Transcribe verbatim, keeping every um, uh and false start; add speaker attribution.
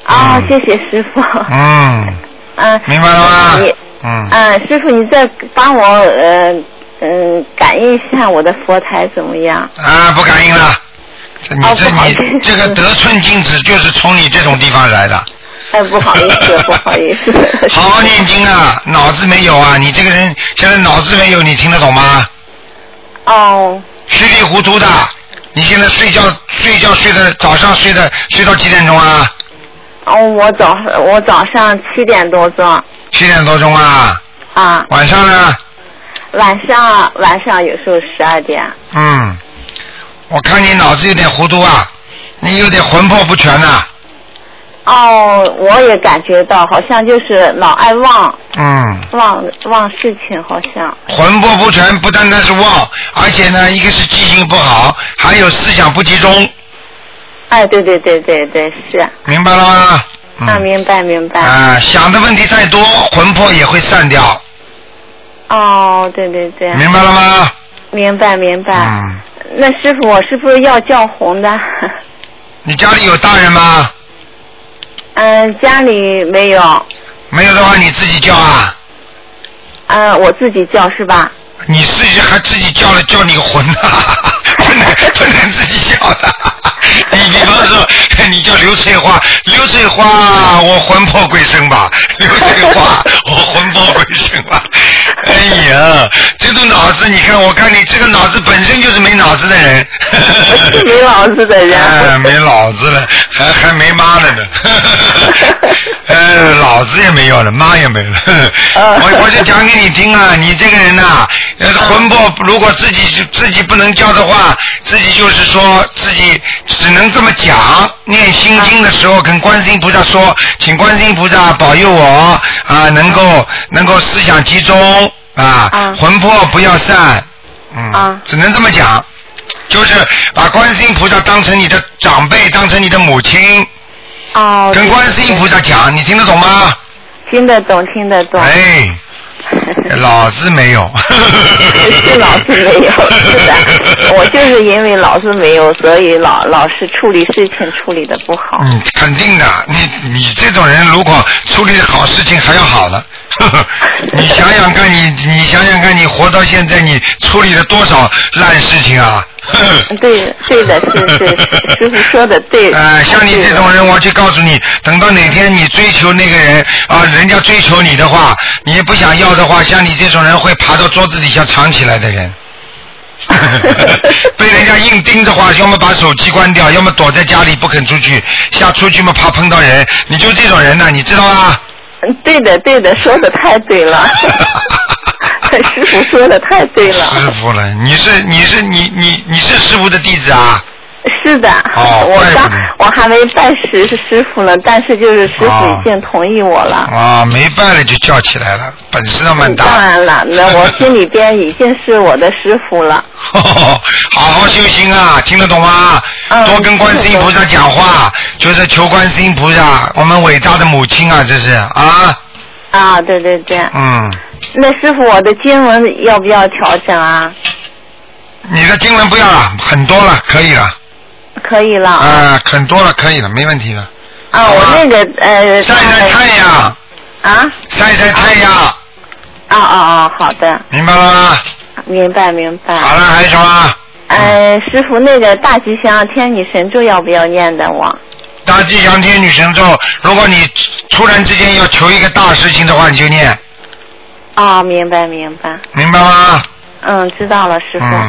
Speaker 1: 啊、哦，谢谢师傅。
Speaker 2: 嗯。
Speaker 1: 嗯。
Speaker 2: 明白了吗？
Speaker 1: 你
Speaker 2: 嗯。
Speaker 1: 嗯，师傅，你再帮我呃嗯感应一下我的佛台怎么样？
Speaker 2: 啊，不感应了。你这、
Speaker 1: 哦、
Speaker 2: 你这个得寸进尺，就是从你这种地方来的。
Speaker 1: 哎，不好意思，不好意思。
Speaker 2: 好好念经啊，脑子没有啊！你这个人现在脑子没有，你听得懂吗？
Speaker 1: 哦。
Speaker 2: 稀里糊涂的，你现在睡觉睡觉睡的早上睡的睡到几点钟啊？
Speaker 1: 哦，我早我早上七点多钟。
Speaker 2: 七点多钟啊？
Speaker 1: 啊。
Speaker 2: 晚上呢？
Speaker 1: 晚上晚上有时候十二点。
Speaker 2: 嗯，我看你脑子有点糊涂啊，你有点魂魄不全呐、啊。
Speaker 1: 哦，我也感觉到，好像就是老爱忘，
Speaker 2: 嗯，
Speaker 1: 忘忘事情，好像。
Speaker 2: 魂魄不全，不单单是忘，而且呢，一个是记性不好，还有思想不集中。
Speaker 1: 哎，对对对对对，是。
Speaker 2: 明白了吗？
Speaker 1: 嗯、啊，明白明白。
Speaker 2: 啊、呃，想的问题太多，魂魄也会散掉。
Speaker 1: 哦，对对对。
Speaker 2: 明白了吗？
Speaker 1: 明白明白。
Speaker 2: 嗯。
Speaker 1: 那师傅，我是不是要叫红的？
Speaker 2: 你家里有大人吗？
Speaker 1: 嗯，家里没有。
Speaker 2: 没有的话，你自己叫啊。
Speaker 1: 嗯，我自己叫是吧？
Speaker 2: 你自己还自己叫了叫你个魂呐、啊，不能不能自己叫的。你比方说，你叫刘翠花，刘翠花，我魂魄归生吧；刘翠花，我魂魄归生吧。哎呀，这种脑子，你看，我看你这个脑子本身就是没脑子的人。
Speaker 1: 我是没脑子的人。
Speaker 2: 哎，没脑子了，还还没妈了呢。呃，老子也没有了，妈也没了。我我就讲给你听啊，你这个人呐、啊，魂魄如果自己自己不能教的话，自己就是说自己只能这么讲。念心经的时候，跟观世音菩萨说，请观世音菩萨保佑我啊，能够能够思想集中啊，魂魄不要散，嗯，只能这么讲。就是把观世音菩萨当成你的长辈，当成你的母亲。
Speaker 1: 哦。
Speaker 2: 跟观世音菩萨讲，你听得懂吗？
Speaker 1: 听得懂，听得懂。
Speaker 2: 哎，老子没有。
Speaker 1: 是老子没有，是的。我就是因为老子没有，所以老老是处理事情处理的不好。
Speaker 2: 嗯，肯定的。你你这种人，如果处理好事情还要好了。你想想看你，你想想看，你活到现在，你处理了多少烂事情啊？
Speaker 1: 对，对的，是是，师傅说的对。
Speaker 2: 呃，像你这种人，我去告诉你，等到哪天你追求那个人啊，人家追求你的话，你也不想要的话，像你这种人会爬到桌子底下藏起来的人。被人家硬盯着话，要么把手机关掉，要么躲在家里不肯出去，下出去嘛怕碰到人，你就这种人呢，你知道吗？
Speaker 1: 对的，对的，说的太对了。师傅说的太对了。
Speaker 2: 师傅了，你是你是你你你是师傅的弟子啊？
Speaker 1: 是的。
Speaker 2: 哦，
Speaker 1: 我刚我还没拜师师傅呢，但是就是师傅已经同意我了。
Speaker 2: 啊、哦，没拜了就叫起来了，本事倒蛮大。
Speaker 1: 当然了，那我心里边已经是我的师傅了。
Speaker 2: 好好修行啊，听得懂吗？嗯、多跟观世音菩萨讲话，就是求观世音菩萨，我们伟大的母亲啊，这是啊。
Speaker 1: 啊，对对对。
Speaker 2: 嗯。
Speaker 1: 那师傅，我的经文要不要调整啊？
Speaker 2: 你的经文不要了，很多了，可以了。
Speaker 1: 可以了。
Speaker 2: 啊、呃，很多了，可以了，没问题了。
Speaker 1: 啊，我那个呃。
Speaker 2: 晒晒太阳。
Speaker 1: 啊。
Speaker 2: 晒晒太阳。啊
Speaker 1: 啊啊！好的。
Speaker 2: 明白了吗？
Speaker 1: 明白明白。
Speaker 2: 好了，还有什么？
Speaker 1: 呃，师傅，那个大吉祥天女神咒要不要念的我？
Speaker 2: 大吉祥天女神咒，如果你突然之间要求一个大事情的话，你就念。
Speaker 1: 哦，明白明白。
Speaker 2: 明白吗？
Speaker 1: 嗯，知道了，师傅。嗯